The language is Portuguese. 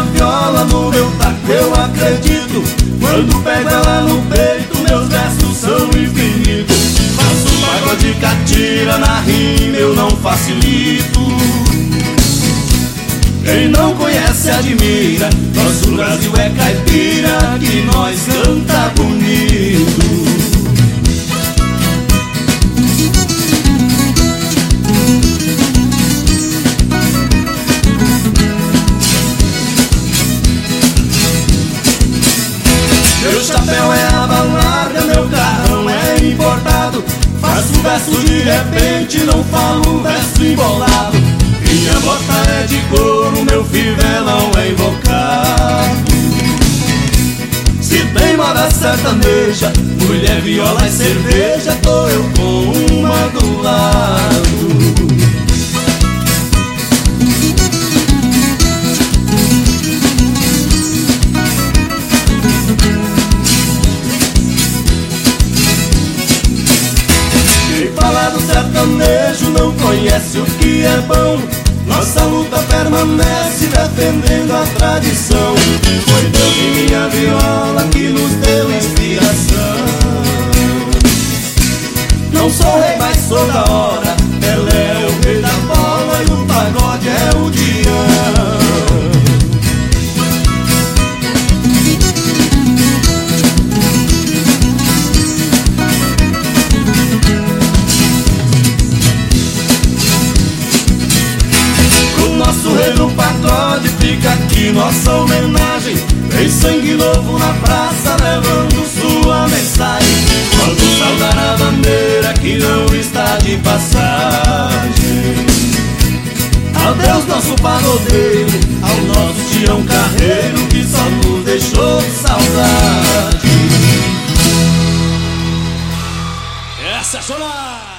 viola no meu taco, eu acredito. Quando pego ela no peito, meus versos são infinitos. Faço pagode catira na rima, eu não facilito. Quem não conhece admira, nosso Brasil é caipira, que nós canta bonito. Meu chapéu é aba larga, meu carrão é importado. Faço verso de repente, não falo verso embolado. Minha bota é de couro, meu fivelão é invocado. Se tem moda sertaneja, mulher, viola e cerveja, tô eu com uma do lado. Sertanejo não conhece o que é bom. Nossa luta permanece defendendo a tradição. Foi Deus e minha viola que nos deu inspiração. Não sou rei, mas sou da hora. Pelé é o rei da bola e o pagode é o Dião. Nosso rei do pagode, fica aqui nossa homenagem. Tem sangue novo na praça, levando sua mensagem. Quando saudar a bandeira que não está de passagem. Adeus nosso pagodeiro, ao nosso Tião Carreiro, que só nos deixou saudade. Essa é a